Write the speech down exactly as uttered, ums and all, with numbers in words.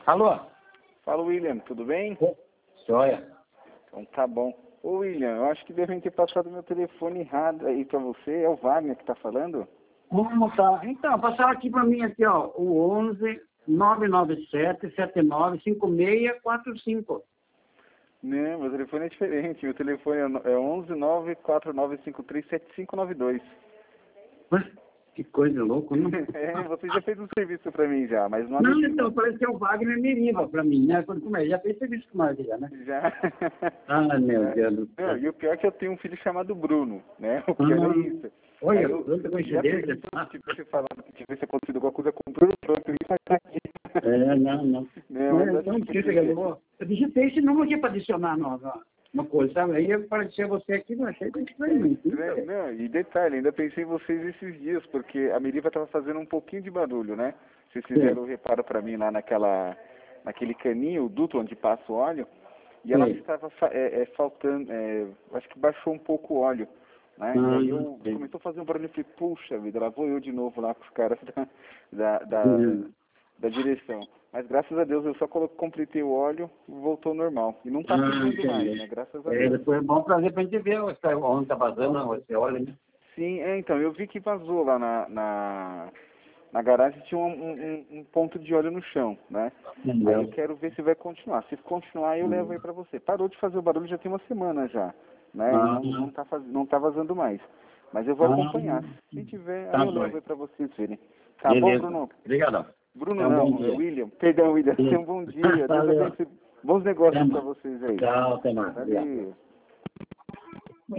Alô? Fala, William, tudo bem? Ô, Joia. Então tá bom. Ô, William, eu acho que devem ter passado meu telefone errado aí pra você. É o Wagner que tá falando? Como tá? Então, passaram aqui pra mim aqui, ó, o onze nove nove sete sete nove cinco seis quatro cinco. Não, meu telefone é diferente. Meu telefone é no- é onze nove quatro nove cinco três sete cinco nove dois. Mas, que coisa louca, não? É, você já fez um serviço pra mim já, mas não Não, anotei. então, parece que é o Wagner Meriva pra mim, né? Quando como é, já fez serviço com nós já, né? Já. Ah, meu Já. Deus do Não, céu. e o pior é que eu tenho um filho chamado Bruno, né? O pior é Ah, isso. Aí olha, eu quanta já pensei coincidência. que se tivesse falado que tivesse acontecido alguma coisa com o Bruno, pronto, isso vai estar aqui. É, não, não. Não, mas É, acho então, que por que eu vou... Eu digitei esse número aqui para adicionar no, no, no coisa, sabe? Aí apareceu você aqui, não achei bem estranho. Estranho, não, e detalhe, ainda pensei em vocês esses dias, porque a Meriva estava fazendo um pouquinho de barulho, né? Vocês fizeram o reparo para mim lá naquela, naquele caninho, o duto onde passa o óleo, e ela Sim. estava fa- é, é, faltando, é, acho que baixou um pouco o óleo, né? E aí eu Ah, sim. começou a fazer um barulho e falei, puxa vida, lá vou eu de novo lá com os caras da, da, da, Uhum. da direção. Mas graças a Deus eu só colo- completei o óleo e voltou ao normal. E não está Ah, pedindo mais, entendi. né? Graças a É, Deus. depois é bom prazer pra gente ver ó, se- onde tá vazando, você olha, né? Sim, é, então, eu vi que vazou lá na, na, na garagem, tinha um, um, um ponto de óleo no chão, né? Aí eu Entendeu? quero ver se vai continuar. Se continuar, eu levo aí pra você. Parou de fazer o barulho já tem uma semana já, né? E Ah, não, não, tá, faz... não tá vazando mais. Mas eu vou ah, acompanhar. Se tiver, aí tá eu bom. levo aí pra vocês verem. Tá bom, Beleza. Bruno? Obrigadão. Bruno Tenha um bom não, é dia. William. Perdão, William. Tenha Sim. um bom dia. Deus Valeu. abençoe. Bons negócios Até pra mais. vocês aí. Tchau, até mais. Obrigado. Valeu.